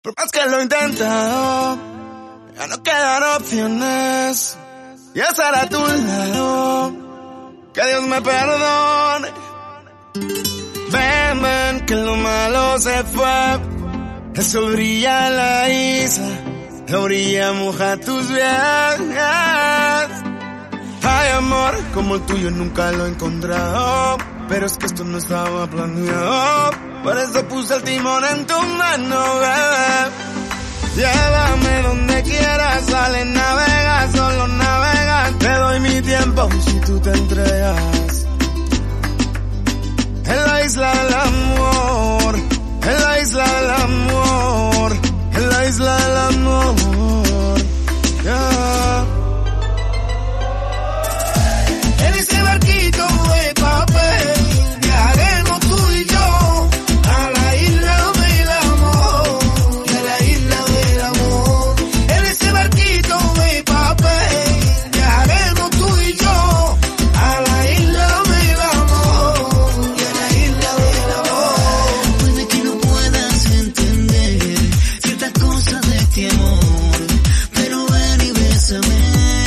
Por más que lo he intentado, ya no quedan opciones. Y estar a tu lado, que Dios me perdone. Ven, ven, que lo malo se fue. El sol brilla en la isla, la orilla moja tus pies. Hay amor como el tuyo nunca lo he encontrado, pero es que esto no estaba planeado. Por eso puse el timón en tu mano, bebé. Llévame donde quieras, sale, navega, solo navega. Te doy mi tiempo si tú te entregas. En la isla del amor, en la isla del amor, en la isla del amor, yeah. En ese barquito de papel viajaremos tú y yo a la isla del amor, a la isla del amor. En ese barquito de papel viajaremos tú y yo a la isla del amor, a la isla del amor. Puede que no puedas entender ciertas cosas de este amor, pero ven y bésame.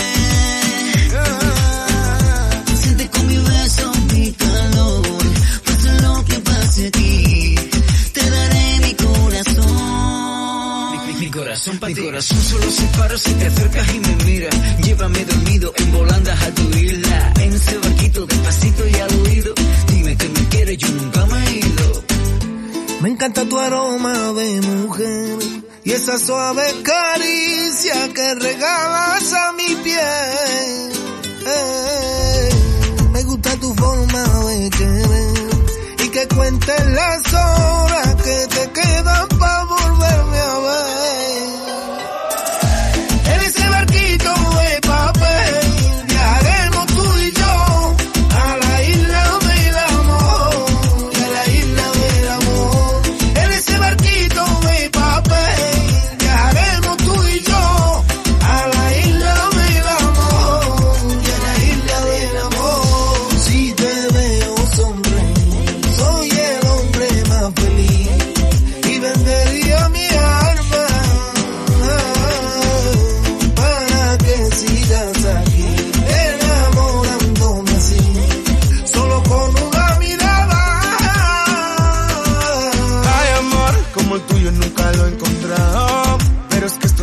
Siente con mi beso mi calor, pase lo que pase aquí, te daré mi corazón. Mi corazón para ti. Mi corazón solo se para si te acercas y me miras. Llévame dormido en volandas a tu isla, en ese barquito despacito y al oído. Dime que me quieres, yo nunca me he ido. Me encanta tu aroma de mujer y esa suave caricia que regalas a mi piel. Me gusta tu forma de querer y que cuentes las horas que te quedan para volverme a ver. En ese barquito de papel viajaremos tú y yo a la isla del amor, a la isla del amor. En ese barquito de papel viajaremos tú y yo a la isla del amor, a la isla del amor. Si te veo sonreír, soy el hombre más feliz y vendería mi alma para que sigas aquí enamorándome así, solo con una mirada. Hay amor como el tuyo nunca lo he encontrado, pero es que esto